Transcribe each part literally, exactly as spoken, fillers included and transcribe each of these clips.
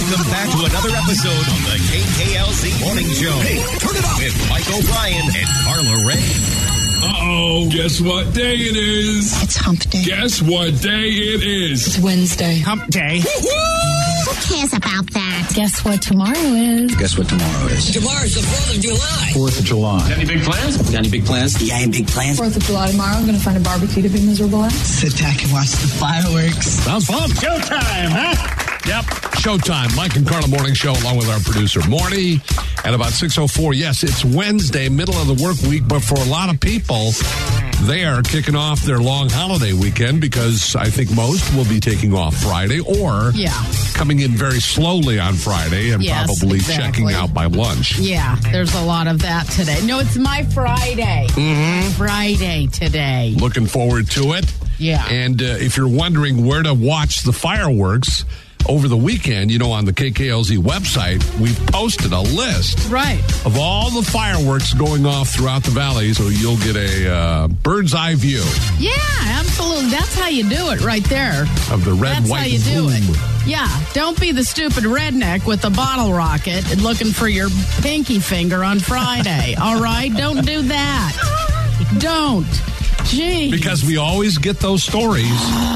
Welcome back to another episode of the K K L Z Morning Show. Hey, turn it up with Mike O'Brien and Carla Ray. Uh-oh, guess what day it is? It's hump day. Guess what day it is? It's Wednesday. Hump day. Who cares about that? Guess what tomorrow is? Guess what tomorrow is? Tomorrow's the fourth of July. fourth of July. Got any big plans? Got any big plans? Yeah, any big plans? fourth of July tomorrow. I'm going to find a barbecue to be miserable at. Sit back and watch the fireworks. Sounds fun. Showtime, huh? Yep. Showtime. Mike and Carla Morning Show along with our producer, Morty. At about six oh four, yes, it's Wednesday, middle of the work week, but for a lot of people, they are kicking off their long holiday weekend because I think most will be taking off Friday or yeah. coming in very slowly on Friday and yes, probably exactly. checking out by lunch. Yeah, there's a lot of that today. No, it's my Friday. Mm-hmm. Friday today. Looking forward to it. Yeah. And uh, if you're wondering where to watch the fireworks over the weekend, you know, on the K K L Z website, we've posted a list right. of all the fireworks going off throughout the valley, so you'll get a uh, bird's eye view. Yeah, absolutely. That's how you do it right there. Of the red, That's white, how you boom. do it. Yeah, don't be the stupid redneck with the bottle rocket and looking for your pinky finger on Friday, all right? Don't do that. Don't. Jeez. Because we always get those stories,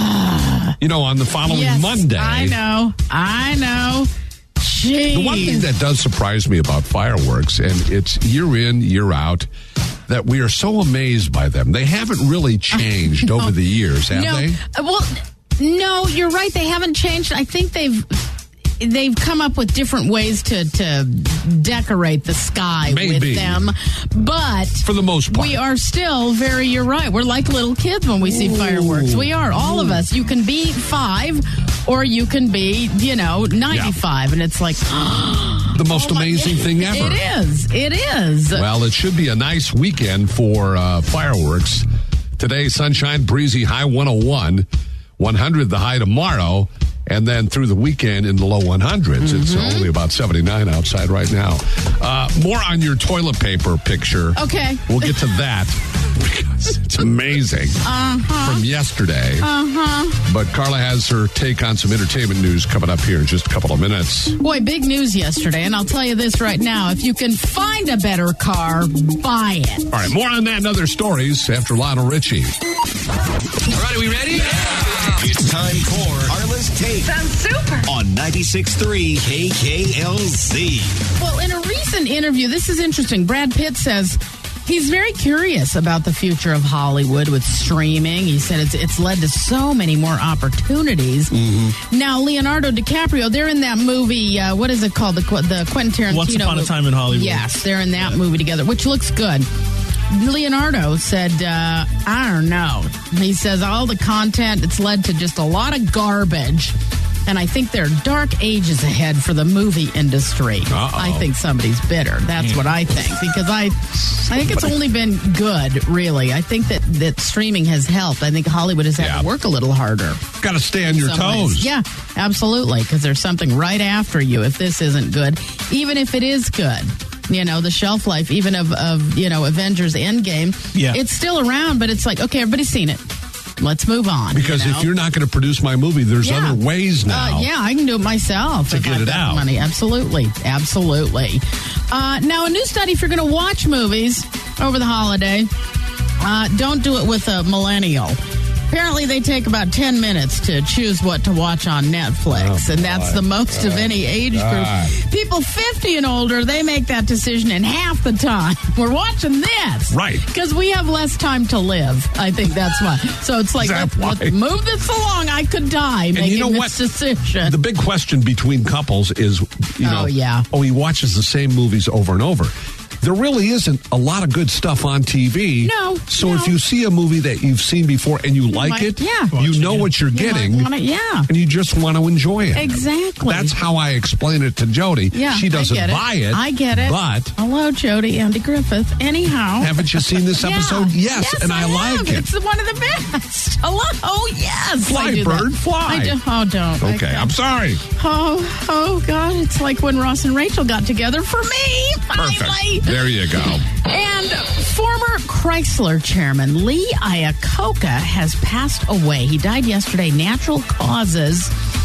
you know, on the following yes, Monday. I know. I know. Jeez. The one thing that does surprise me about fireworks, and it's year in, year out, that we are so amazed by them. They haven't really changed no. over the years, have no. they? Uh, well, no, you're right. They haven't changed. I think they've they've come up with different ways to, to decorate the sky Maybe. with them. But for the most part, we are still very, you're right. We're like little kids when we see Ooh. fireworks. We are, all Ooh. of us. You can be five or you can be, you know, ninety-five. Yeah. And it's like, the most oh my, amazing it, thing ever. It is. It is. Well, it should be a nice weekend for uh, fireworks. Today, sunshine, breezy, high one oh one. one hundred the high tomorrow. And then through the weekend in the low one hundreds. Mm-hmm. It's only about seventy-nine outside right now. Uh, more on your toilet paper picture. Okay. We'll get to that because it's amazing uh-huh. from yesterday. Uh-huh. But Carla has her take on some entertainment news coming up here in just a couple of minutes. Boy, big news yesterday. And I'll tell you this right now. If you can find a better car, buy it. All right. More on that and other stories after Lionel Richie. All right. Are we ready? Yeah. It's time for Carla's Take. Sounds super. On ninety-six point three K K L Z. Well, in a recent interview, this is interesting. Brad Pitt says he's very curious about the future of Hollywood with streaming. He said it's it's led to so many more opportunities. Mm-hmm. Now, Leonardo DiCaprio, they're in that movie, uh, what is it called? The, the Quentin Tarantino Once Upon movie. a Time in Hollywood. Yes, they're in that movie together, which looks good. Leonardo said, uh, I don't know. He says all the content, it's led to just a lot of garbage. And I think there are dark ages ahead for the movie industry. Uh-oh. I think somebody's bitter. That's what I think. Because I I think it's only been good, really. I think that, that streaming has helped. I think Hollywood has had yeah. to work a little harder. Got to stay on your toes. Ways. Yeah, absolutely. Because there's something right after you if this isn't good. Even if it is good. You know, the shelf life, even of, of you know, Avengers Endgame, yeah. it's still around, but it's like, okay, everybody's seen it. Let's move on. Because you know? if you're not going to produce my movie, there's yeah. other ways now. Uh, yeah, I can do it myself to if get I've it got out. Money. Absolutely, absolutely. Uh, now, a new study: if you're going to watch movies over the holiday, uh, don't do it with a millennial. Apparently, they take about ten minutes to choose what to watch on Netflix, oh, and that's God. the most of any age God. group. People fifty and older, they make that decision in half the time. We're watching this. Right. Because we have less time to live. I think that's why. So it's like, let's, let's move this along. I could die and making you know this what? decision. The big question between couples is, you know, oh, yeah. oh, he watches the same movies over and over. There really isn't a lot of good stuff on T V. No. So no. if you see a movie that you've seen before and you, you like might, it, yeah. you know what you're you getting. Want it, yeah. And you just want to enjoy it. Exactly. That's how I explain it to Jody. Yeah, she doesn't I get buy it. it. I get it. But hello, Jody, Andy Griffith. Anyhow. Haven't you seen this episode? Yeah. Yes, yes, and I, I like have. it. It's one of the best. Hello. Oh, yes. Fly, I do bird, that. fly. I do. Oh, don't. Okay, I I'm sorry. Oh, oh, God. It's like when Ross and Rachel got together for me. Finally. Perfect. There you go. And former Chrysler chairman Lee Iacocca has passed away. He died yesterday, natural causes.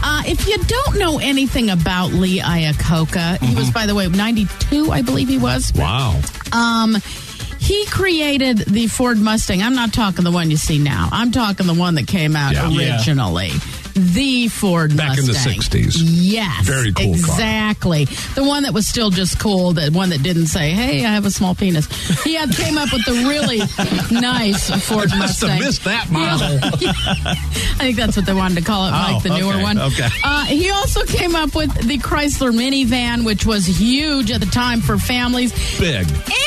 Uh, if you don't know anything about Lee Iacocca, he was, by the way, ninety-two, I believe he was. Wow. Um, he created the Ford Mustang. I'm not talking the one you see now. I'm talking the one that came out Yeah. originally. The Ford Back in Mustang. the sixties. Yes. Very cool car. Exactly. The one that was still just cool, the one that didn't say, hey, I have a small penis. He had, came up with the really nice Ford I must have Mustang. missed that model. I think that's what they wanted to call it, Mike, Oh, the newer okay, one. okay. Uh, he also came up with the Chrysler minivan, which was huge at the time for families. Big.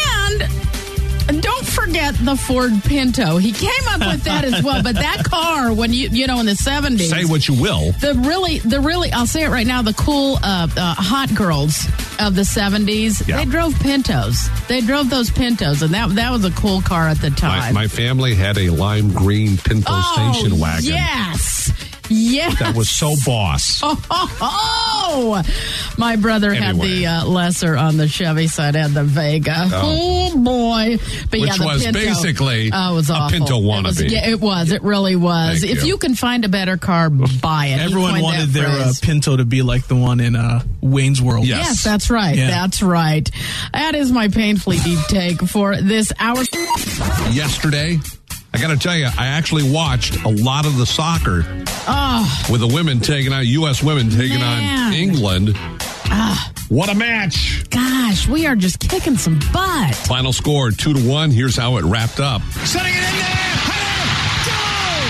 And don't forget the Ford Pinto. He came up with that as well. But that car, when you you know in the seventies, Say what you will. the really the really I'll say it right now, the cool uh, uh, hot girls of the seventies, Yeah. they drove Pintos. They drove those Pintos, and that that was a cool car at the My, time. my family had a lime green Pinto oh, station wagon. Yes. Yes. That was so boss. Oh, oh, oh. My brother had Anyway. the uh, lesser on the Chevy side, had the Vega. Oh. Oh, boy. But Which yeah, the was Pinto, basically oh, it was a awful. Pinto It was- wannabe. yeah, it was. It really was. Thank if you. you can find a better car, buy it. He Everyone coined wanted that their uh, phrase. Pinto to be like the one in uh, Wayne's World. Yes. Yes, that's right. Yeah. That's right. That is my painfully deep take for this hour. Yesterday, I got to tell you, I actually watched a lot of the soccer Oh, with the women taking on, U S women taking Man. on England. ah, What a match. gosh, we are just kicking some butt. Final score, two to one. Here's how it wrapped up. Setting it in there. Header. Goal.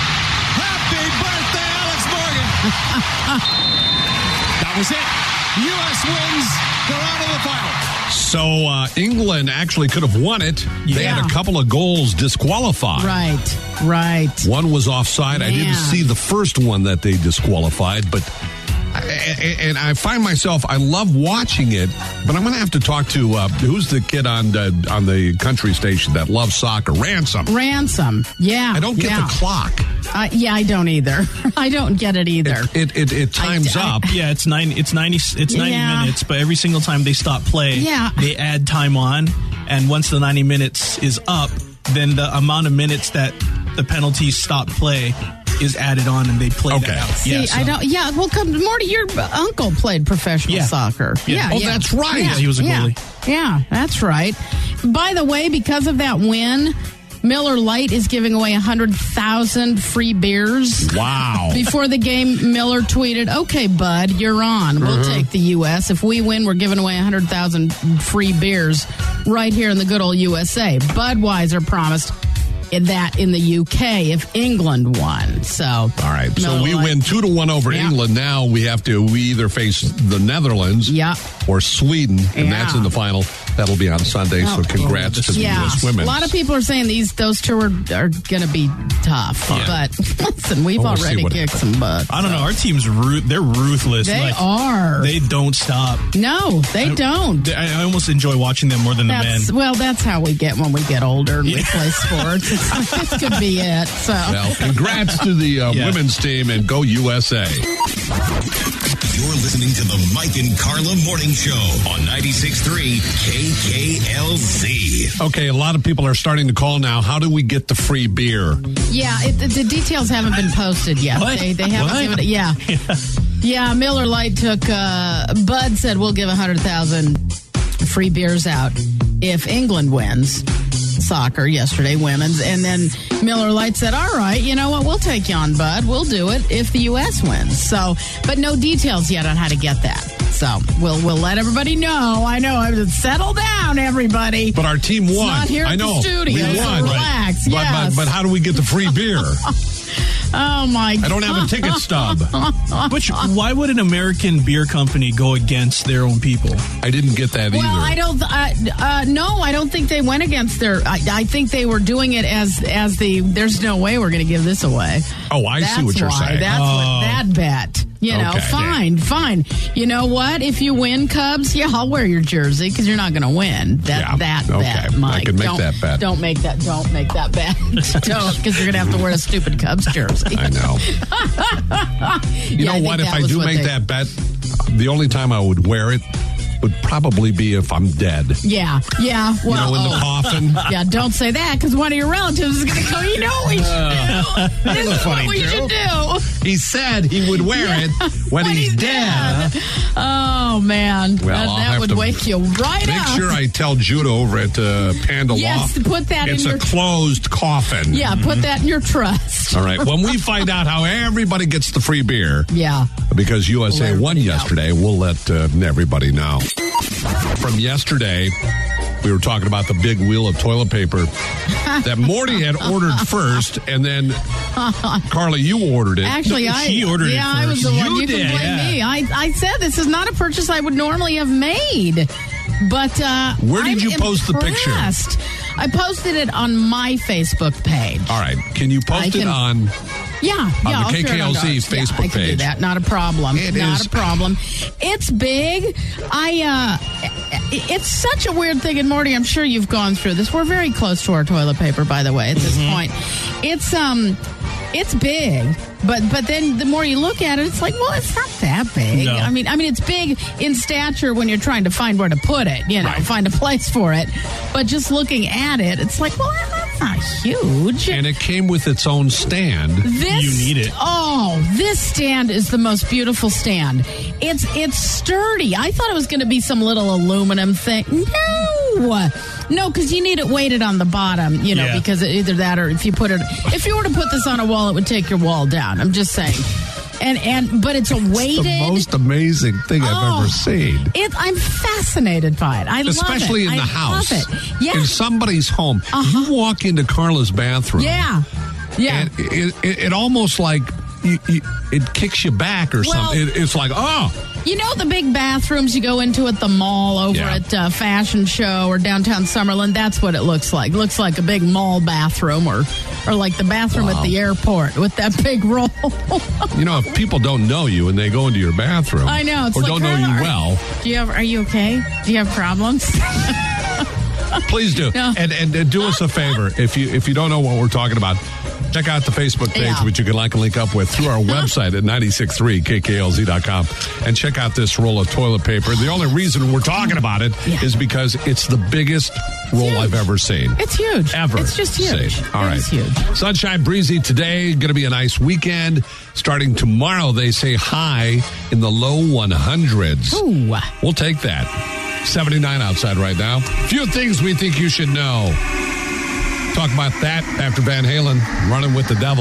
Happy birthday, Alex Morgan. That was it. U S wins. They're out of the final. So uh, England actually could have won it. They Yeah. had a couple of goals disqualified. Right, right. One was offside. I didn't Man. see the first one that they disqualified, but I, and I find myself, I love watching it, but I'm going to have to talk to, uh, who's the kid on uh, on the country station that loves soccer? Ransom. Ransom. Yeah. I don't get yeah. the clock. Uh, yeah, I don't either. I don't get it either. It it, it times I- up. Yeah, it's nine. It's ninety. It's ninety Yeah. minutes. But every single time they stop play, Yeah. they add time on. And once the ninety minutes is up, then the amount of minutes that the penalties stop play is added on, and they play Okay. that out. See, yeah, so- I don't. Yeah, well, come, Morty, your uncle played professional Yeah. soccer. Yeah. Yeah. Oh, yeah. that's right. Yeah, He was a yeah. goalie. Yeah, that's right. By the way, because of that win, Miller Lite is giving away one hundred thousand free beers. Wow. Before the game, Miller tweeted, okay, bud, you're on. We'll Uh-huh. take the U S. If we win, we're giving away one hundred thousand free beers right here in the good old U S A. Budweiser promised in that in the U K if England won. So, All right. So Miller we Lite- win two to one over Yeah. England. Now we have to, we either face the Netherlands Yeah. or Sweden, and Yeah. that's in the final. That'll be on Sunday. So Oh. congrats to the Yeah, U S women. a lot of people are saying these those two are, are going to be tough. But listen, we've Well, we'll see already what kicked happens. some butt. I don't know. Our team's ru- they're ruthless. They Like, are. They don't stop. no, they don't. They- I, I almost enjoy watching them more than the That's men. well, that's how we get when we get older and we play sports. It's, this could be it. So Well, congrats to the uh, Yeah. women's team and go U S A. You're listening to the Mike and Carla Morning Show on ninety-six point three K K L Z. Okay, a lot of people are starting to call now. How do we get the free beer? yeah, it, the, the details haven't been posted yet. What? They they haven't What? given it. Yeah. yeah, Miller Lite took. Uh, Bud said we'll give a hundred thousand free beers out if England wins soccer yesterday, women's, and then Miller Lite said, all right, you know what, we'll take you on, Bud. We'll do it if the U S wins. So, but no details yet on how to get that. So we'll we'll let everybody know. I know. I would settle down, everybody. But our team won. not here at I know. the studio, We so won. relax. But, Yes. but, but how do we get the free beer? Oh my God. I don't have a ticket stub. Which, why would an American beer company go against their own people? I didn't get that Well, either. I don't. Uh, uh, no, I don't think they went against their. I, I think they were doing it as as the. There's no way we're going to give this away. Oh, I That's see what you're why. saying. That's Oh. what that bet. You know, Okay. fine, fine. You know what? If you win, Cubs, yeah, I'll wear your jersey because you're not going to win. That Yeah. that Okay. bet, I Mike. can make don't, that bet. Don't make that. Don't make that bet. don't, because you're going to have to wear a stupid Cubs jersey. I know. You Yeah, I know think what? If that I was do what make they- that bet, the only time I would wear it would probably be if I'm dead. Yeah, yeah. You Well, know, in the oh. coffin. Yeah, don't say that because one of your relatives is going to go, you know, we should do. This is funny what we joke. should do. he said he would wear Yeah. it when, When he's, he's dead. dead. Oh, man. Well, that I'll that have would to wake you right Make up. sure I tell Judah over at uh, Panda Yes, Law. put that in it's your- a closed coffin. Yeah, put that in your trust. All right. When we find out how everybody gets the free beer, Yeah. because U S A We'll let won everybody know. yesterday, we'll let uh, everybody know. From yesterday, we were talking about the big wheel of toilet paper that Morty had ordered first, and then Carly, you ordered it. Actually, No, I she ordered it yeah, I was the first. one. You You, did, can blame yeah. me. I, I said this is not a purchase I would normally have made. But uh, Where did I'm you post the picture? impressed. I posted it on my Facebook page. All right. Can you post I can- it on? Yeah, On yeah. the I'll share it K K L Z on ours. Facebook yeah, I can do page. that. Not a problem. It Not is- a problem. It's big. I. Uh, it's such a weird thing, and Morty, I'm sure you've gone through this. We're very close to our toilet paper, by the way. At this Mm-hmm. point, it's um, it's big. But but then the more you look at it, it's like, well, it's not that big. No. I mean, I mean, it's big in stature when you're trying to find where to put it. You know, Right. find a place for it. But just looking at it, it's like, well, that's not huge. And it came with its own stand. This, You need it. Oh, this stand is the most beautiful stand. It's it's sturdy. I thought it was going to be some little aluminum thing. No, no, because you need it weighted on the bottom. You know, Yeah. because either that or if you put it, if you were to put this on a wall, it would take your wall down. I'm just saying. And and but it's a weighted. The most amazing thing I've Oh, ever seen. It, I'm fascinated by it. I Especially love in it. the I house. Love it. Yeah. In somebody's home. Uh-huh. You walk into Carla's bathroom. Yeah. Yeah. And it, it, it almost like you, you, it kicks you back or Well- something. It, it's like, oh, You know the big bathrooms you go into at the mall over Yeah. at uh, Fashion Show or downtown Summerlin? That's what it looks like. Looks like a big mall bathroom or, or like the bathroom Wow. at the airport with that big roll. you know, if people don't know you and they go into your bathroom, I know. It's or like, don't know Carla, you are- well, Do you have? Are you okay? Do you have problems? please do. No. And, and and do us a favor. If you if you don't know what we're talking about, check out the Facebook page, Yeah. which you can like and link up with through our website at nine six three K K L Z dot com. And check out this roll of toilet paper. The only reason we're talking about it is Yeah. because it's the biggest roll huge. I've ever seen. It's huge. Ever. It's just huge. seen. All It right. is huge. Sunshine breezy today. Going to be a nice weekend. Starting tomorrow, they say high in the low one hundreds. Ooh. We'll take that. seventy-nine outside right now. Few things we think you should know. Talk about that after Van Halen running with the devil.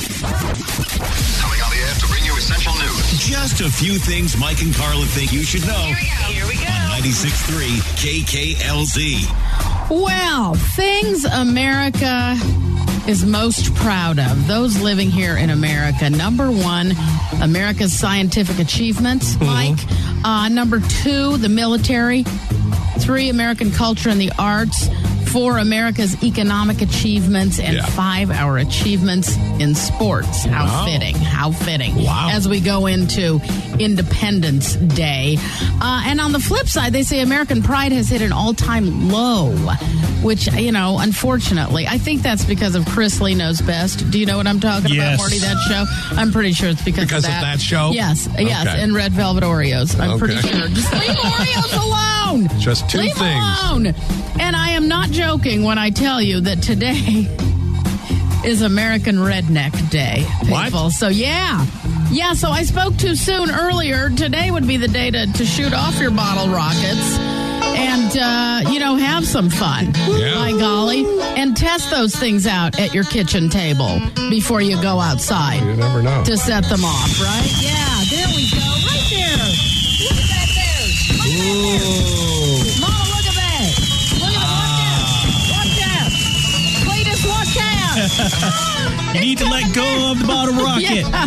Coming on the air to bring you essential news. Just a few things Mike and Carla think you should know. Here we go. On ninety-six point three K K L Z. Well, things America is most proud of. Those living here in America. Number one, America's scientific achievements, Mike. Uh, number two, the military. Three, American culture and the arts. Four, America's economic achievements. And Yeah. five, our achievements in sports. How Wow. fitting. How fitting. Wow. As we go into Independence Day. Uh, and on the flip side, they say American pride has hit an all-time low, which, you know, unfortunately, I think that's because of Chris Lee Knows Best. Do you know what I'm talking Yes. about, Morty, that show? I'm pretty sure it's because, Because of of that. that show? Yes, yes, Okay. and Red Velvet Oreos. I'm pretty Okay. sure. Just leave Oreos alone. Just two leave things. alone. And I am not joking when I tell you that today is American Redneck Day, What? people. So, yeah. Yeah, so I spoke too soon earlier. Today would be the day to, to shoot off your bottle rockets and, uh, you know, have some fun. Yeah. By golly. And test those things out at your kitchen table before you go outside You never know. to set them off, right? Yeah, there we go. Right there. Look at that there. Look at that. Mama, look at that. Look at that. Watch out. Watch out. Cletus, watch out. You need to let go of the bottle rocket. Yeah.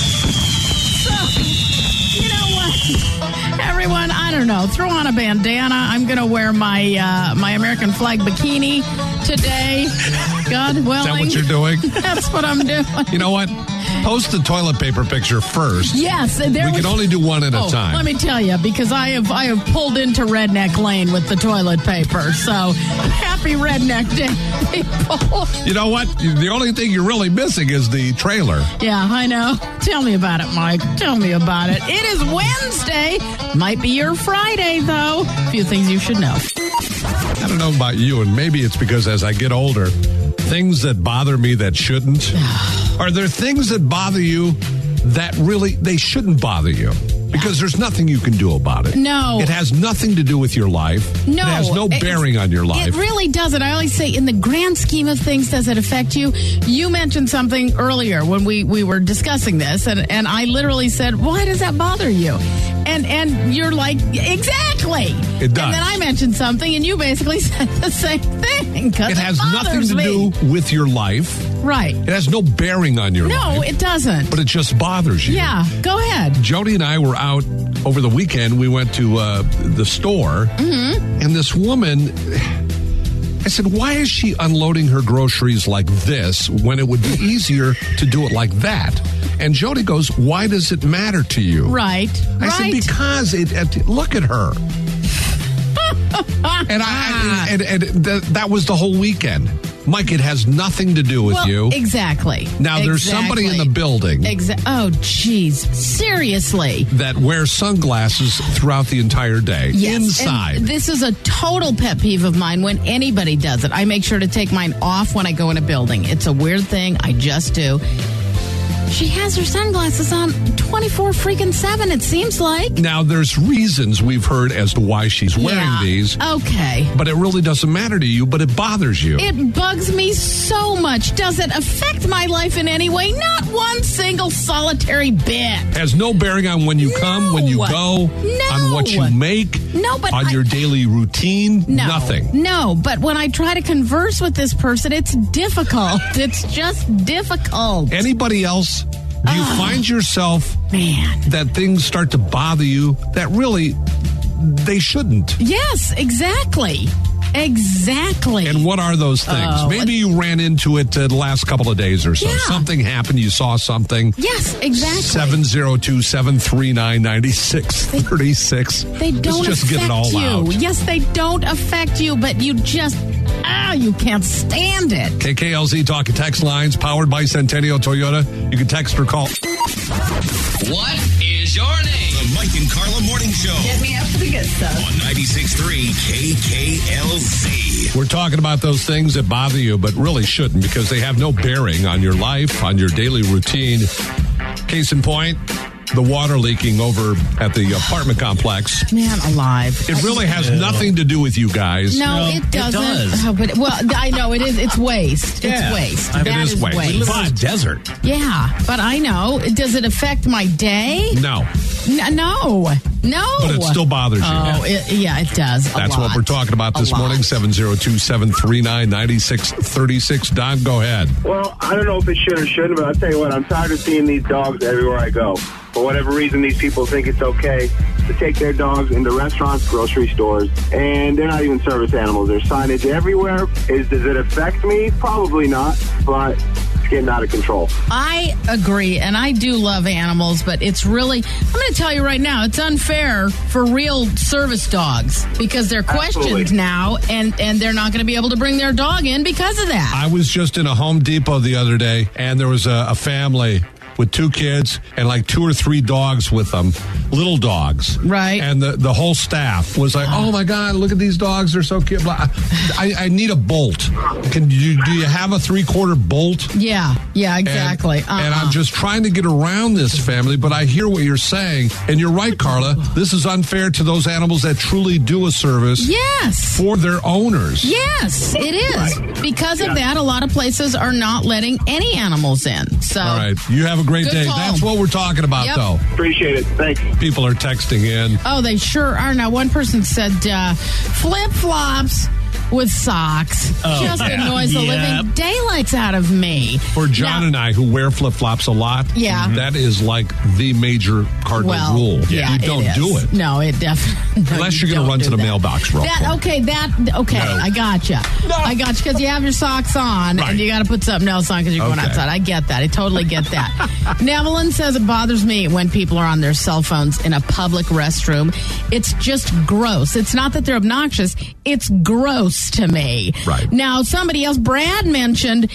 So, you know what? Everyone, I don't know. Throw on a bandana. I'm going to wear my uh, my American flag bikini today. God willing. Is that what you're doing? That's what I'm doing. You know what? Post the toilet paper picture first. Yes, and there We was, can only do one at oh, a time. Let me tell you, because I have I have pulled into Redneck Lane with the toilet paper. So happy Redneck Day, people. You know what? The only thing you're really missing is the trailer. Yeah, I know. Tell me about it, Mike. Tell me about it. It is Wednesday. Might be your Friday, though. A few things you should know. I don't know about you, and maybe it's because as I get older, things that bother me that shouldn't. Are there things that bother you that really, they shouldn't bother you. Because there's nothing you can do about it. No. It has nothing to do with your life. No. It has no it's- bearing on your life. It really doesn't. I always say, in the grand scheme of things, does it affect you? You mentioned something earlier when we, we were discussing this, and, and I literally said, why does that bother you? And and you're like, exactly. It does. And then I mentioned something, and you basically said the same thing. 'cause It has nothing bothers to me. do with your life. Right. It has no bearing on your life. No, it doesn't. But it just bothers you. Yeah, go ahead. Jody and I were out over the weekend. We went to uh, the store, Mm-hmm. and this woman, I said, why is she unloading her groceries like this when it would be easier to do it like that? And Jody goes, why does it matter to you? Right. I right. said, because it, it, look at her. and I and, and, and th- that was the whole weekend. Mike, it has nothing to do with well, you. Exactly. Now, there's somebody in the building Exa- oh, jeez. Seriously. that wears sunglasses throughout the entire day. Yes, Inside. and this is a total pet peeve of mine when anybody does it. I make sure to take mine off when I go in a building. It's a weird thing. I just do. She has her sunglasses on twenty-four freaking seven, it seems like. Now, there's reasons we've heard as to why she's wearing Yeah. these, Okay. but it really doesn't matter to you, but it bothers you. It bugs me so much. Does it affect my life in any way? Not one single solitary bit. has no bearing on when you come, when you No. go, No. on what you make, No, but on I- your daily routine. No. Nothing. No, but when I try to converse with this person, it's difficult. It's just difficult. Anybody else? Do you find yourself Man. that things start to bother you that really they shouldn't? Yes, exactly. Exactly. And what are those things? Oh, Maybe you ran into it uh, the last couple of days or so. Yeah. Something happened. You saw something. Yes, exactly. seven zero two, seven three nine, nine six three six. They don't Let's just affect get it all you. out. Yes, they don't affect you, but you just, ah, you can't stand it. K K L Z Talk and Text Lines powered by Centennial Toyota. You can text or call. What is your name? The Mike and Carla Morning Show Get me up to the good stuff. on ninety-six point three K K L Z. We're talking about those things that bother you, but really shouldn't because they have no bearing on your life, on your daily routine. Case in point, the water leaking over at the apartment complex. Man alive. It really has nothing to do with you guys. No, No, it it doesn't. does. Oh, but, well, I know it is. It's waste. Yeah. It's waste. I mean, That it is waste. We We live in a desert. Yeah, but I know. Does it affect my day? No, N- no. No. but it still bothers you. Oh, it, yeah, it does. a That's what lot. we're talking about A this lot. morning. seven zero two, seven three nine, nine six three six. Don, go ahead. Well, I don't know if it should or shouldn't, but I'll tell you what, I'm tired of seeing these dogs everywhere I go. For whatever reason, these people think it's okay to take their dogs into restaurants, grocery stores, and they're not even service animals. There's signage everywhere. Is, does it affect me? Probably not, but it's getting out of control. I agree, and I do love animals, but it's really, I'm going to tell you right now, it's unfair for real service dogs because they're questioned Absolutely. now, and, and they're not going to be able to bring their dog in because of that. I was just in a Home Depot the other day, and there was a, a family with two kids and like two or three dogs with them, little dogs. Right. And the, the whole staff was like, oh my God, look at these dogs. They're so cute. Blah. I, I need a bolt. Can you, do you have a three quarter bolt? Yeah, yeah, And- exactly. And, Uh-uh. I'm just trying to get around this family, but I hear what you're saying. And you're right, Carla. This is unfair to those animals that truly do a service Yes. for their owners. Yes, it is. Because of that, a lot of places are not letting any animals in. So, All right. You have a great Good day. call. That's what we're talking about, Yep. though. Appreciate it. Thanks. People are texting in. oh, they sure are. Now, one person said uh, flip flops with socks Oh, just yeah. annoys the Yeah. living daylights out of me. For John Now- and I, who wear flip flops a lot, Yeah. that is like the major cardinal Well, rule. yeah, you don't it do is. it. No, it definitely. no, Unless you you're gonna don't run do to the that. mailbox real That, quick. okay, that okay. No. I gotcha. I gotcha because you have your socks on Right. and you got to put something else on because you're going Okay. outside. I get that. I totally get that. Nevelyn says it bothers me when people are on their cell phones in a public restroom. It's just gross. It's not that they're obnoxious. It's gross to me. Right. Now, somebody else, Brad mentioned,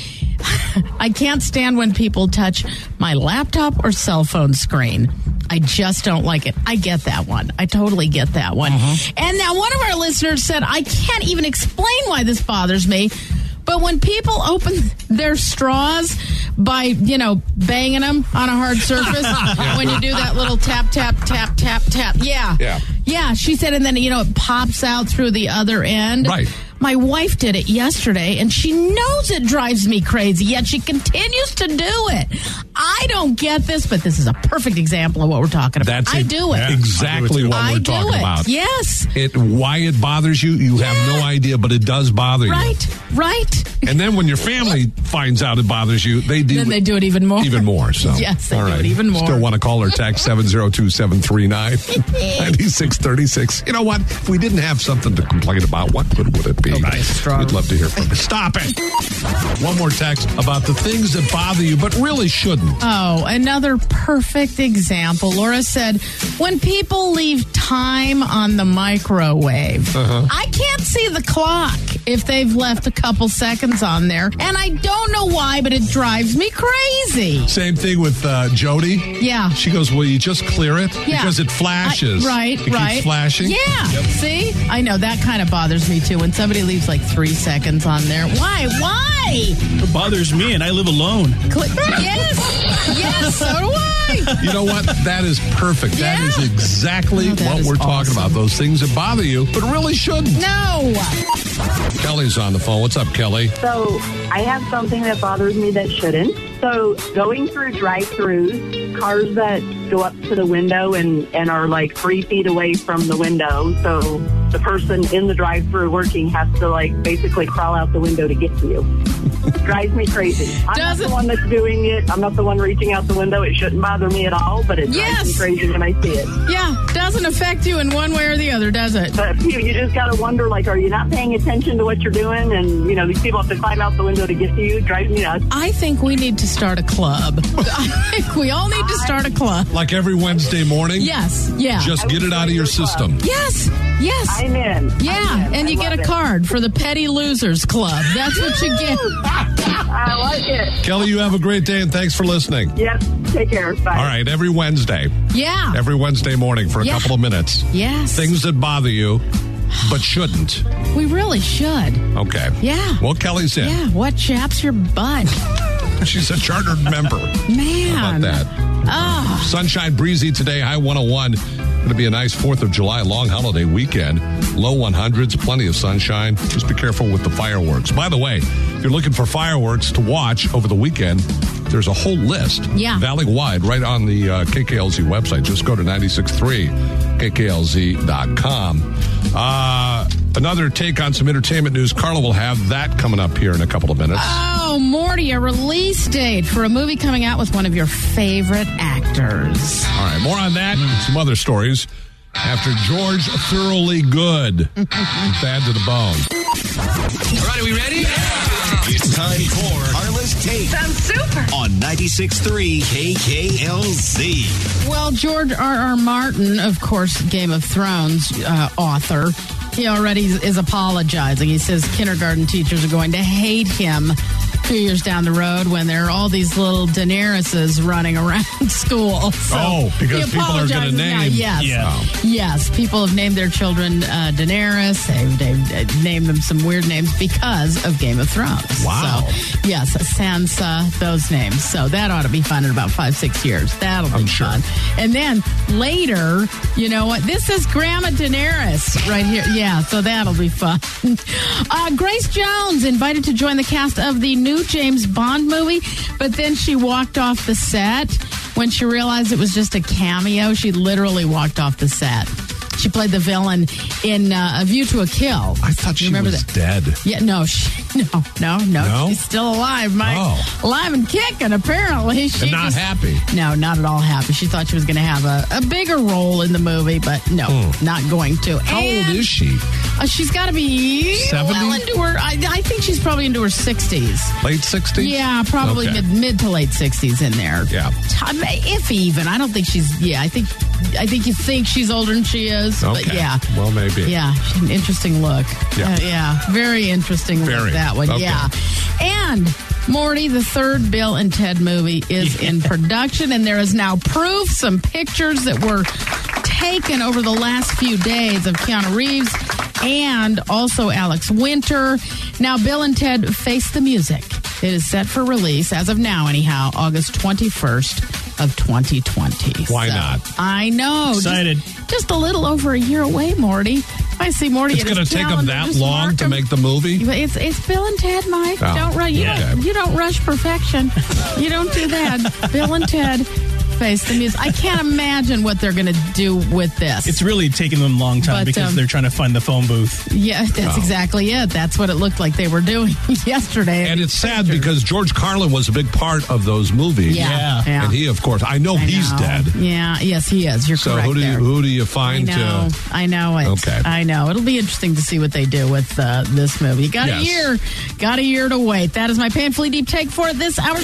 I can't stand when people touch my laptop or cell phone screen. I just don't like it. I get that one. I totally get that one. And now one of our listeners said, I can't even explain why this bothers me, But when people open their straws by, you know, banging them on a hard surface, when you do that little tap, tap, tap, tap, tap. Yeah. Yeah. Yeah, she said, and then, you know, it pops out through the other end. Right. My wife did it yesterday, and she knows it drives me crazy, yet she continues to do it. I don't get this, but this is a perfect example of what we're talking about. That's I it. do it. Yeah, exactly what I we're do talking it. about. Yes. It why it bothers you, you have no idea, but it does bother you. Right, right. And then when your family finds out it bothers you, they do Then it they do it even more. Even more. So Yes, they all do right. it even more. Still want to call or text seven zero two, seven three nine, nine six three six. You know what? If we didn't have something to complain about, what good would it be? Okay, strong. We'd love to hear from you. Stop it. One more text about the things that bother you, but really shouldn't. Oh, another perfect example. Laura said, when people leave time on the microwave, Uh-huh. I can't see the clock if they've left a couple seconds on there. And I don't know why, but it drives me crazy. Same thing with uh, Jody. Yeah. She goes, will you just clear it? Yeah. Because it flashes. I- right, it right. keeps flashing. Yeah. See? I know that kind of bothers me too. When somebody leaves like three seconds on there. Why? Why? It bothers me, and I live alone. Cl- yes. Yes, so do I. You know what? That is perfect. That Yeah. is exactly Oh, that what is we're talking awesome. about. Those things that bother you, but really shouldn't. No. Kelly's on the phone. What's up, Kelly? So I have something that bothers me that shouldn't. So going through drive-thrus, cars that go up to the window and, and are like three feet away from the window. So the person in the drive-thru working has to like basically crawl out the window to get to you. Drives me crazy. I'm Doesn't- not the one that's doing it. I'm not the one reaching out the window. It shouldn't bother me at all, but it Yes. drives me crazy when I see it. Yeah, doesn't affect you in one way or the other, does it? But you, you just got to wonder, like, are you not paying attention to what you're doing? And, you know, these people have to climb out the window to get to you. Drives me nuts. I think we need to start a club. I think we all need to start a club. Like every Wednesday morning? Yes, yeah. Just get it out of your system. Yes, yes. I'm in. Yeah, I'm in. and I you get love a it. card for the Petty Losers Club. That's what you get. I like it. Kelly, you have a great day, and thanks for listening. Yep. Take care. Bye. All right, every Wednesday. Yeah. Every Wednesday morning for a Yeah. couple of minutes. Yes. Things that bother you, but shouldn't. We really should. Okay. Yeah. Well, Kelly's in. Yeah, what chaps your butt? She's a chartered member. Man. How about that? Oh. Sunshine, breezy today, high one oh one. Going to be a nice fourth of July long holiday weekend. Low one hundreds, plenty of sunshine. Just be careful with the fireworks. By the way, if you're looking for fireworks to watch over the weekend, there's a whole list. Yeah. Valley-wide, right on the uh, K K L Z website. Just go to ninety-six point three K K L Z dot com. Uh, another take on some entertainment news. Carla will have that coming up here in a couple of minutes. Oh, Morty, a release date for a movie coming out with one of your favorite actors. All right, more on that and some other stories after George Thoroughly Good. Bad to the bone. All right, are we ready? It's time for Carla's Take. Sounds super. On ninety-six point three K K L Z. Well, George R. R. Martin, of course, Game of Thrones uh, author, he already is apologizing. He says kindergarten teachers are going to hate him a few years down the road when there are all these little Daenerys's running around school. So Oh, because he people are gonna apologizes now. name- Yes. Yeah. Yes, people have named their children uh, Daenerys. They've, they've named them some weird names because of Game of Thrones. Wow. So, yes, Sansa, those names. So that ought to be fun in about five, six years. That'll be I'm sure. fun. And then later, you know what? This is Grandma Daenerys right here. Yeah, so that'll be fun. Uh, Grace Jones invited to join the cast of the new James Bond movie, but then she walked off the set when she realized it was just a cameo. She literally walked off the set. She played the villain in uh, A View to a Kill. I thought You she remember was that? dead. Yeah, no, she, no, no, no, No? She's still alive, Mike. Oh. Alive and kicking, apparently. She And not just- happy. No, not at all happy. She thought she was going to have a, a bigger role in the movie, but no, Hmm. not going to. How And, old is she? Uh, she's got to be seventy? well into her. I, I think she's probably into her sixties. Late sixties? Yeah, probably Okay. mid mid to late sixties in there. Yeah. T- If even, I don't think she's. Yeah, I think I think you think she's older than she is. Okay. But yeah. Well, maybe. Yeah, she's an interesting look. Yeah. Uh, yeah, very interesting Very. look, that one. Okay. Yeah. And Morty, the third Bill and Ted movie is in production, and there is now proof, some pictures that were taken over the last few days of Keanu Reeves and also Alex Winter. Now, Bill and Ted Face the Music. It is set for release, as of now anyhow, August twenty-first of twenty twenty. Why So, not? I know. Excited. Just, just a little over a year away, Morty. I see Morty. It's at going his to take them calendar, that just long mark to him. make the movie? It's it's Bill and Ted, Mike. Oh, don't rush. You, yeah. don't, you don't rush perfection. You don't do that. Bill and Ted Face the Music. I can't imagine what they're going to do with this. It's really taking them a long time But, because um, they're trying to find the phone booth. yeah, that's Oh. exactly it. That's what it looked like they were doing yesterday. And it's sad because George Carlin was a big part of those movies. Yeah, yeah. And he, of course, I know I he's know. dead. Yeah, yes, he is. You're So correct who do you there. who do you I find know, to? I know it. Okay. I know. It'll be interesting to see what they do with uh, this movie. You got Yes. a year. Got a year to wait. That is my painfully deep take for this hour.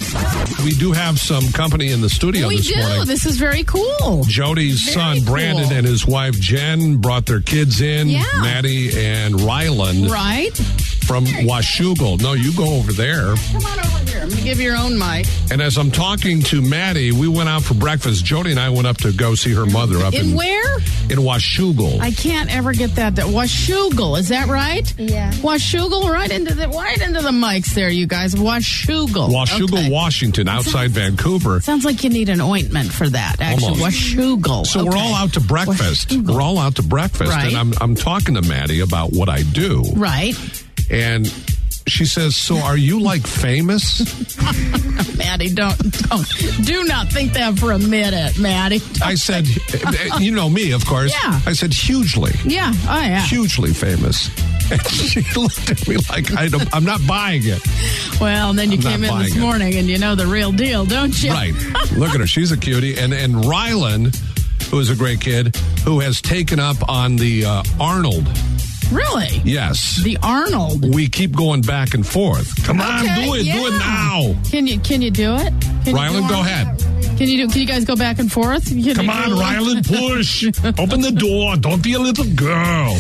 We do have some company in the studio We this do. morning. This is very cool. Jody's Very son, cool. Brandon, and his wife, Jen, brought their kids in, Yeah. Maddie and Rylan Right? from Washougal. No, you go over there. Come on over here. I'm going to give you your own mic. And as I'm talking to Maddie, we went out for breakfast. Jody and I went up to go see her mother up in, In where? in Washougal. I can't ever get that. Washougal, is that right? Yeah. Washougal, right into the right into the mics there, you guys. Washougal. Washougal, Okay. Washington, outside Vancouver. Sounds like you need an ointment for that, actually. Almost. Washougal. So we're Okay. all out to breakfast. Washougal. We're all out to breakfast, Right. and I'm I'm talking to Maddie about what I do, Right. and she says, "So are you like famous?" Maddie, don't, don't, do not think that for a minute, Maddie. I said, "You know me, of course." Yeah. I said, "Hugely, Yeah, oh yeah. hugely famous." And she looked at me like I don't, I'm not buying it. Well, and then you I'm not came in buying this it. morning and you know the real deal, don't you? Right? Look at her; she's a cutie. And and Rylan, who is a great kid, who has taken up on the uh, Arnold. Really? Yes. The Arnold. We keep going back and forth. Come on, Okay, do it. yeah. Do it now. Can you can you do it? Can you Rylan, do go Arnold? ahead. Can you do? Can you guys go back and forth? Can you Come do on, a little- Rylan, push. Open the door. Don't be a little girl.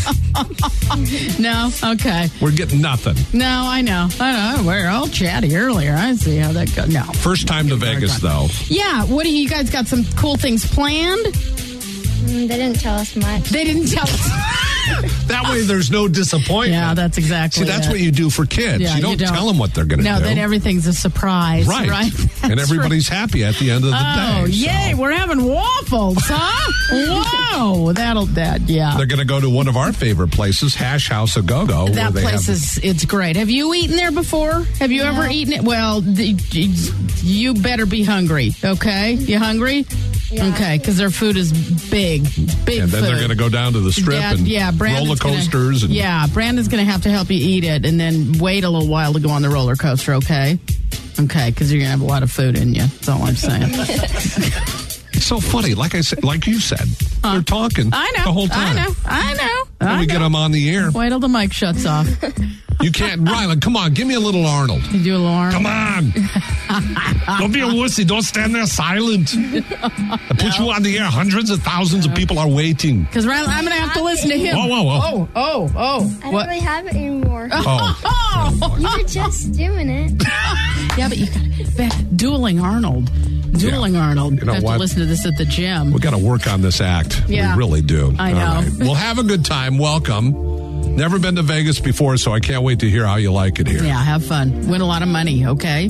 No. Okay. We're getting nothing. No, I know. I know. We're all chatty earlier. I see how that goes. No. First time to Vegas, though. Yeah. What do you, you guys got? Some cool things planned? Mm, they didn't tell us much. They didn't tell us. That way there's no disappointment. Yeah, that's exactly. See, that's it. what you do for kids. Yeah, you, don't you don't. tell them what they're going to No, do. then everything's a surprise. Right. Right. And That's everybody's happy at the end of the Oh, day. so. yay! We're having waffles, huh? Whoa, that'll that yeah. They're going to go to one of our favorite places, Hash House a Go Go. That place is it's great. Have you eaten there before? Have you ever eaten it? Well, the, you better be hungry. Okay, you hungry? Yeah. Okay, because their food is big, big. And then food. they're going to go down to the strip Dad- and yeah, Brandon's roller gonna- coasters. and yeah, Brandon's going to have to help you eat it, and then wait a little while to go on the roller coaster. Okay, okay, because you're going to have a lot of food in you. That's all I'm saying. It's so funny. Like I said, like you said, they're talking I know. the whole time. I know. I know. When I we know. get them on the air. Wait till the mic shuts off. You can't, Rylan, come on, give me a little Arnold. You do a little arm. Come on. Don't be a wussy. Don't stand there silent. I put you on the air. Hundreds of thousands of people are waiting. Because I'm going to have to listen to him. Whoa, whoa, whoa. Oh, oh, oh. I don't What? really have it anymore. Oh, Oh, You were just doing it. yeah, but you got dueling Arnold. Dueling Arnold. You know have what? to listen to this at the gym. we got to work on this act. Yeah. We really do. I All know. right. Well, have a good time. Welcome. Never been to Vegas before, so I can't wait to hear how you like it here. Yeah, have fun. Win a lot of money, okay?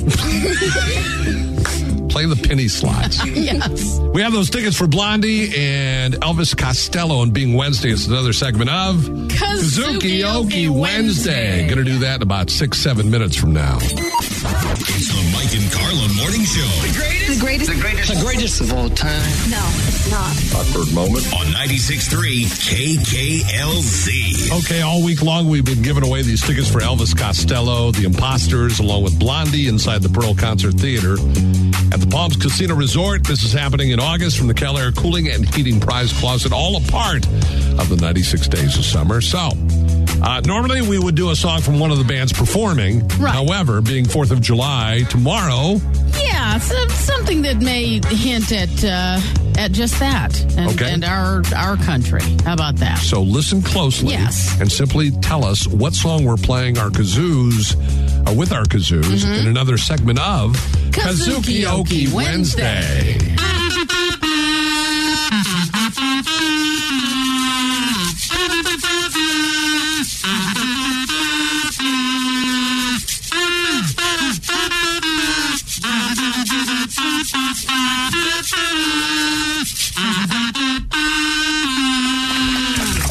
Play the penny slots. Yes. We have those tickets for Blondie and Elvis Costello on Being Wednesday. It's another segment of Kazuki Oki Wednesday. Wednesday. Going to do that in about six, seven minutes from now. It's the Mike and Carlin Morning Show. The greatest. The greatest. The greatest. The greatest of all time. No, it's not. Awkward moment. On ninety-six point three K K L Z. Okay, all week long we've been giving away these tickets for Elvis Costello, The Imposters, along with Blondie inside the Pearl Concert Theater at the Palms Casino Resort. This is happening in August from the Cal Air Cooling and Heating Prize Closet, all a part of the ninety-six Days of Summer. So, uh, normally we would do a song from one of the bands performing. Right. However, being fourth of July, tomorrow, Yeah, so, something that may hint at uh, at just that. And, Okay. and our our country. How about that? so listen closely Yes. and simply tell us what song we're playing our kazoos, uh, with our kazoos, in another segment of Kazuki Oki Wednesday.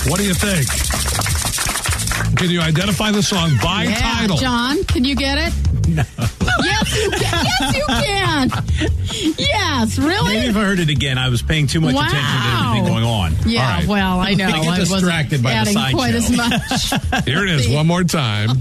What do you think? Can you identify the song by Yeah, title? John, can you get it? No. Yes, you can. Yes, you can. Yes, really? Maybe if I heard it again, I was paying too much Wow. attention to everything going on. Yeah, All right. well, I know. I get wasn't distracted by the adding sideshow. quite as much. Here it is, one more time.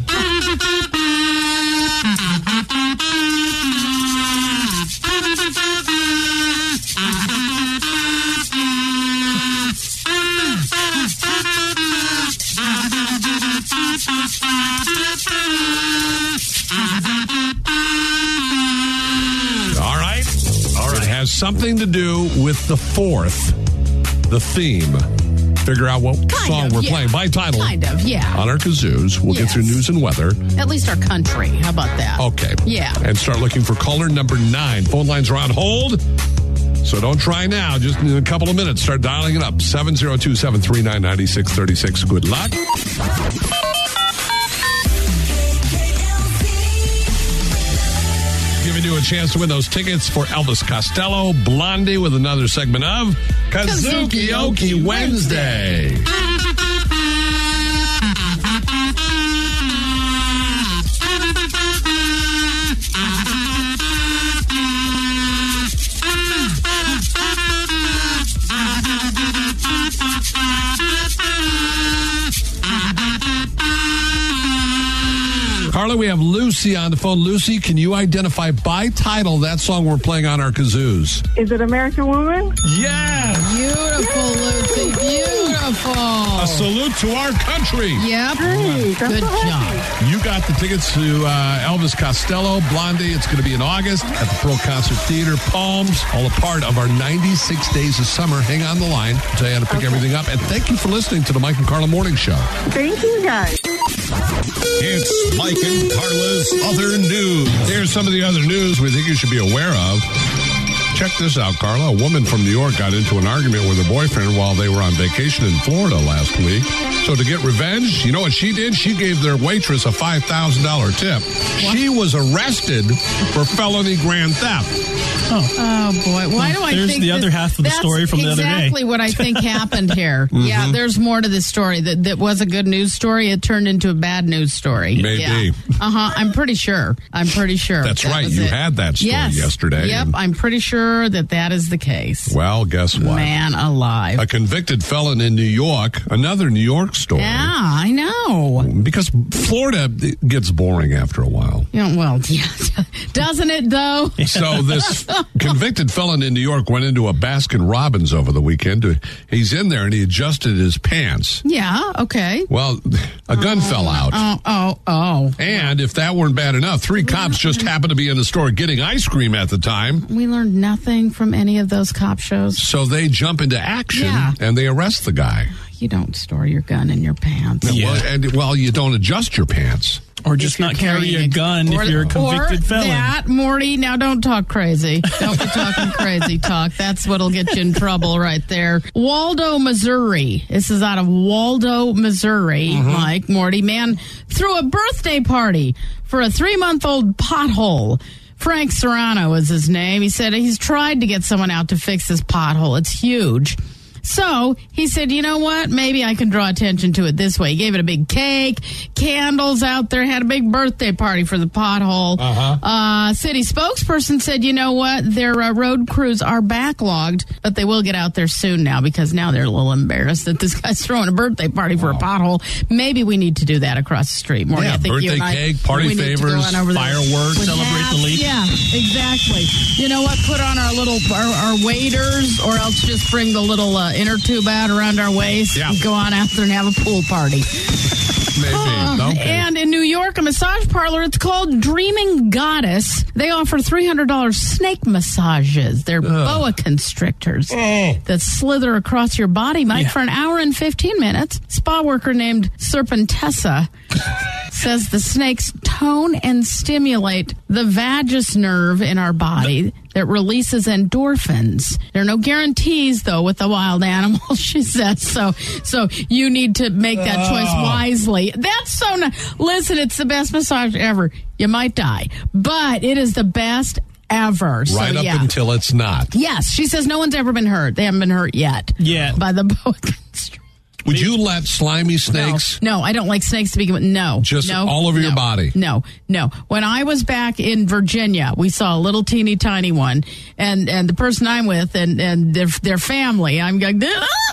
All right. All right. It has something to do with the fourth, the theme. Figure out what Kind song of, we're yeah. playing by title. Kind of, yeah. On our kazoos. We'll Yes. get through news and weather. At least our country. How about that? Okay. Yeah. And start looking for caller number nine. Phone lines are on hold. So don't try now. Just in a couple of minutes, start dialing it up. seven zero two, seven three nine, nine six three six. Good luck. Giving you a chance to win those tickets for Elvis Costello, Blondie, with another segment of Kazuki Oki Wednesday. Carla, we have Lucy on the phone. Lucy, can you identify by title that song we're playing on our kazoos? Is it American Woman? Yes! Beautiful, Lucy. Beautiful. A salute to our country. Yep. Great. I'm Good so happy. job. You got the tickets to uh, Elvis Costello, Blondie. It's going to be in August at the Pearl Concert Theater, Palms. All a part of our ninety-six Days of Summer. Hang on the line. I'll tell you how to pick everything up. And thank you for listening to the Mike and Carla Morning Show. Thank you, guys. It's Mike and Carla's Other News. Here's some of the other news we think you should be aware of. Check this out, Carla. A woman from New York got into an argument with her boyfriend while they were on vacation in Florida last week. So to get revenge, you know what she did? She gave their waitress a five thousand dollars tip. What? She was arrested for felony grand theft. Oh, boy. Why do I There's think the other this- half of the that's story from the other day. exactly what I think happened here. Mm-hmm. Yeah, there's more to this story. That that was a good news story. It turned into a bad news story. Maybe. Yeah. Uh-huh. I'm pretty sure. I'm pretty sure. That's that right. was You it. had that story Yes. yesterday. Yep. And- I'm pretty sure that that is the case. Well, guess what? Man alive. A convicted felon in New York, another New York story. Yeah, I know. Because Florida it gets boring after a while. Yeah, well, yeah. Doesn't it, though? So this convicted felon in New York went into a Baskin Robbins over the weekend. He's in there and he adjusted his pants. Yeah, okay. Well, a gun Oh, fell out. Oh, oh, oh. And if that weren't bad enough, three cops just happened to be in the store getting ice cream at the time. We learned nothing from any of those cop shows. So they jump into action Yeah. and they arrest the guy. You don't store your gun in your pants. Well, and, well, you don't adjust your pants. Or just not carry a gun Or- if you're a convicted or felon. that, Morty, now don't talk crazy. Don't be talking crazy talk. That's what'll get you in trouble right there. Waldo, Missouri. This is out of Waldo, Missouri. Mm-hmm. Mike, Morty, man threw a birthday party for a three-month-old pothole. Frank Serrano is his name. He said he's tried to get someone out to fix this pothole. It's huge. So he said, you know what? Maybe I can draw attention to it this way. He gave it a big cake, candles out there, had a big birthday party for the pothole. Uh-huh. Uh, city spokesperson said, you know what? Their uh, road crews are backlogged, but they will get out there soon now because now they're a little embarrassed that this guy's throwing a birthday party for a pothole. Maybe we need to do that across the street. Morty, Yeah, I think you birthday and I, cake, party we need to go favors, on over there fireworks. with Celebrate the hats. leap. Yeah, exactly. You know what? Put on our little our, our waders, or else just bring the little uh, inner tube out around our waist. Yeah. And go on out there and have a pool party. Maybe. Uh, Okay. And in New York, a massage parlor, it's called Dreaming Goddess. They offer three hundred dollars snake massages. They're boa constrictors that slither across your body, Mike, Yeah. for an hour and fifteen minutes. Spa worker named Serpentessa says the snakes tone and stimulate the vagus nerve in our body that releases endorphins. There are no guarantees, though, with the wild animals, she says. So, so you need to make that choice wisely. That's so nice. Listen, it's the best massage ever. You might die, but it is the best ever. So, Right up yeah. until it's not. Yes, she says no one's ever been hurt. They haven't been hurt yet. Yeah. By the boa constrictor. Would you let slimy snakes? No, no, I don't like snakes to begin with. No. Just no, all over no, your body? No, no. When I was back in Virginia, we saw a little teeny tiny one, and, and the person I'm with and, and their, their family, I'm going,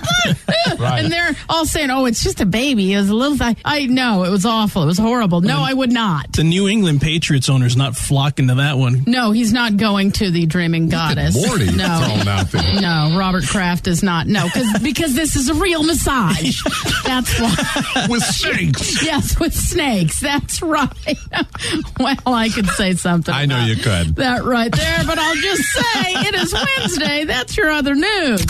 Right. and they're all saying, oh, it's just a baby. It was a little thing. I know, it was awful. It was horrible. No, I would not. The New England Patriots owner's not flocking to that one. No, he's not going to the Dreaming Goddess. Morty no. thrown out there. No, Robert Kraft is not. No, cause, because this is a real massage. That's why. With snakes. Yes, with snakes. That's right. Well, I could say something. I know about you could. That right there, but I'll just say it is Wednesday. That's your other news.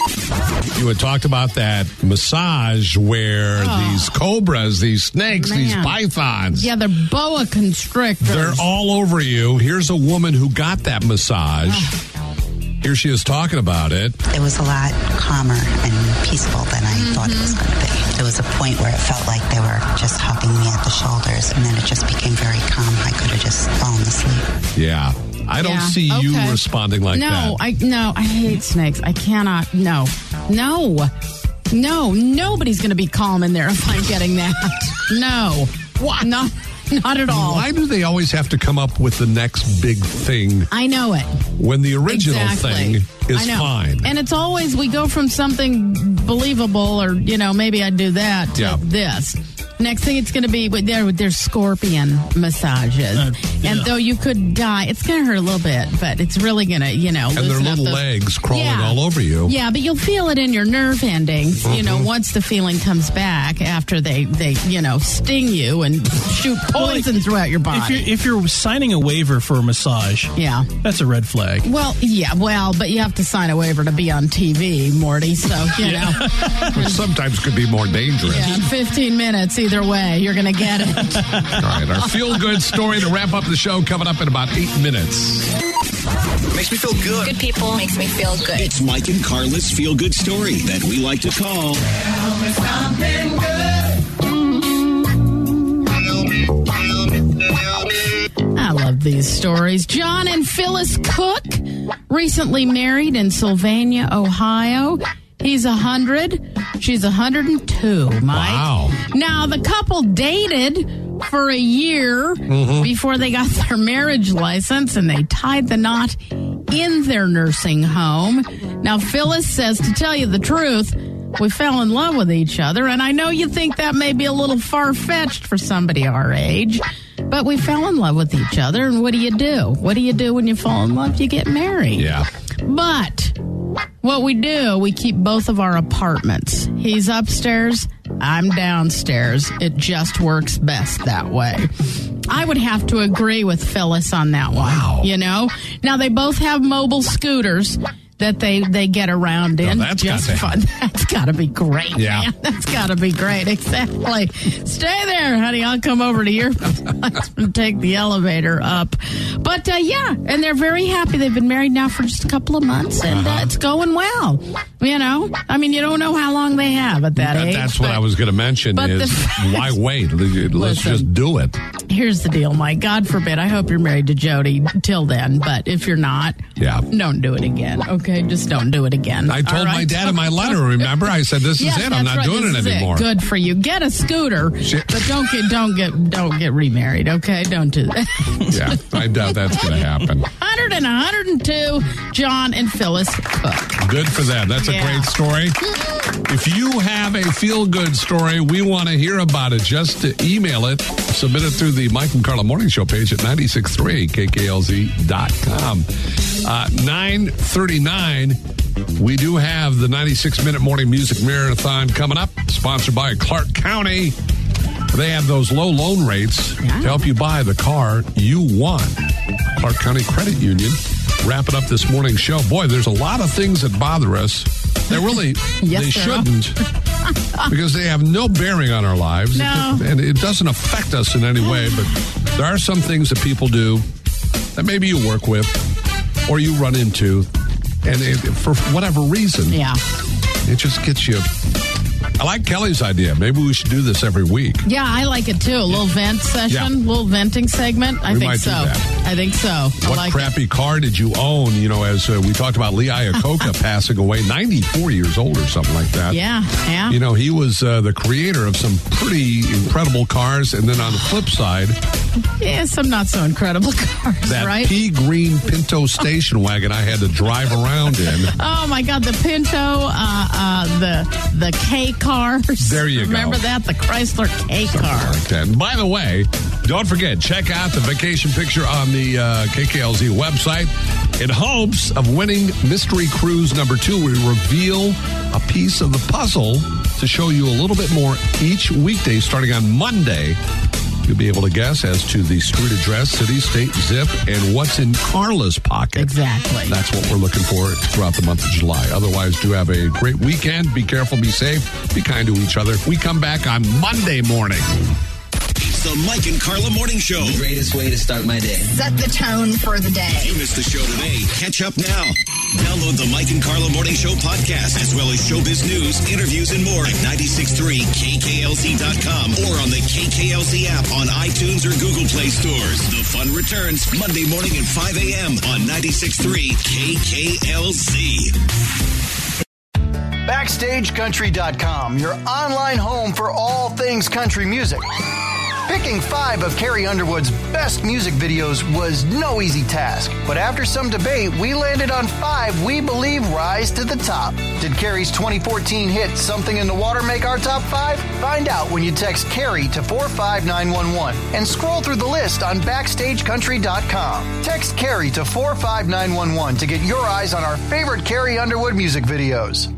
You had talked about that massage where Oh. these cobras, these snakes, these Man. pythons, Yeah, they're boa constrictors. they're all over you. Here's a woman who got that massage. Here she is talking about it. It was a lot calmer and peaceful than I Mm-hmm. thought it was going to be. There was a point where it felt like they were just hugging me at the shoulders, and then it just became very calm. I could have just fallen asleep. Yeah. I don't Yeah, see you okay. responding like no, that. I no, I hate snakes. I cannot. No, no, no. Nobody's going to be calm in there if I'm getting that. No, what? Not, not at all. Why do they always have to come up with the next big thing I know it. when the original Exactly. thing is I know. fine? And it's always we go from something believable, or you know, maybe I'd do that to Yeah. this. Next thing it's going to be, there, there's scorpion massages. Uh, yeah. And though you could die, it's going to hurt a little bit, but it's really going to, you know, And their loosen up little those- legs crawling Yeah. all over you. Yeah, but you'll feel it in your nerve endings, you know, Mhm. once the feeling comes back after they, they you know, sting you and shoot poison throughout your If body. you're, if you're signing a waiver for a massage, Yeah. that's a red flag. Well, yeah, well, but you have to sign a waiver to be on T V, Morty, so, you know. Which sometimes could be more dangerous. Yeah, in fifteen minutes, either way, you're going to get it. All right, our feel-good story to wrap up the show coming up in about eight minutes. Makes me feel good. Good people makes me feel good. It's Mike and Carla's feel-good story that we like to call I love these stories. John and Phyllis Cook recently married in Sylvania, Ohio. He's one hundred. She's one hundred two, Mike. Wow. Now, the couple dated for a year Mhm. before they got their marriage license, and they tied the knot in their nursing home. Now, Phyllis says, to tell you the truth, we fell in love with each other, and I know you think that may be a little far-fetched for somebody our age, but we fell in love with each other, and what do you do? What do you do when you fall in love? You get married. Yeah. But what we do, we keep both of our apartments. He's upstairs, I'm downstairs. It just works best that way. I would have to agree with Phyllis on that one. Wow. You know? Now, they both have mobile scooters that they, they get around in. that's just got to fun. That's got to be great. Yeah. Man. That's got to be great. Exactly. Stay there, honey. I'll come over to your place and take the elevator up. But uh, yeah, and they're very happy. They've been married now for just a couple of months, and uh, Uh-huh. it's going well. You know, I mean, you don't know how long they have at that, That- age. that's what but I was going to mention but is the- why wait? Let's Listen. just do it. Here's the deal, Mike. God forbid. I hope you're married to Jody till then. But if you're not, Yeah. don't do it again. Okay, just don't do it again. I told All my right? dad in my letter, remember? I said, this is Yes, it. I'm that's not right. doing This it is anymore. Good for you. Get a scooter, but don't get don't get don't get remarried. Okay, don't do that. Yeah, I doubt that's going to happen. one hundred and one hundred two, John and Phyllis Cook. Good for them. That's a Yeah. great story. If you have a feel-good story, we want to hear about it. Just to email it, submit it through the Mike and Carla Morning Show page at nine six three K K L Z dot com. Uh, nine thirty-nine, we do have the ninety-six minute Morning Music Marathon coming up, sponsored by Clark County. They have those low loan rates to help you buy the car you want. Clark County Credit Union. Wrapping up this morning's show. Boy, there's a lot of things that bother us. They really, Yes, they there are. shouldn't, because they have no bearing on our lives. No. And it doesn't affect us in any way, but there are some things that people do that maybe you work with or you run into, and it, for whatever reason, Yeah. it just gets you I like Kelly's idea. Maybe we should do this every week. Yeah, I like it too. A little vent session, Yeah. little venting segment. I We think might do so. that. I think so. I What like crappy it. car did you own? You know, as uh, we talked about Lee Iacocca passing away, ninety-four years old or something like that. Yeah, yeah. You know, he was uh, the creator of some pretty incredible cars. And then on the flip side, Yeah, some not so incredible cars, that right? pea green Pinto station wagon I had to drive around in. Oh my God, the Pinto, uh, uh, the the K cars. There you go. Remember that? The Chrysler K car. Like that. And by the way, don't forget, check out the vacation picture on the uh, K K L Z website. In hopes of winning Mystery Cruise number two, we reveal a piece of the puzzle to show you a little bit more each weekday starting on Monday. You'll be able to guess as to the street address, city, state, zip, and what's in Carla's pocket. Exactly. That's what we're looking for throughout the month of July. Otherwise, do have a great weekend. Be careful, be safe, be kind to each other. We come back on Monday morning. It's the Mike and Carla Morning Show. The greatest way to start my day. Set the tone for the day. If you missed the show today, catch up now. Download the Mike and Carla Morning Show podcast, as well as showbiz news, interviews, and more at ninety-six point three K K L Z dot com or on the K K L Z app on iTunes or Google Play stores. The fun returns Monday morning at five a.m. on ninety-six point three K K L Z. Backstage Country dot com, your online home for all things country music. Picking five of Carrie Underwood's best music videos was no easy task, but after some debate, we landed on five we believe rise to the top. Did Carrie's twenty fourteen hit Something in the Water make our top five? Find out when you text Carrie to four five nine one one and scroll through the list on Backstage Country dot com. Text Carrie to four five nine one one to get your eyes on our favorite Carrie Underwood music videos.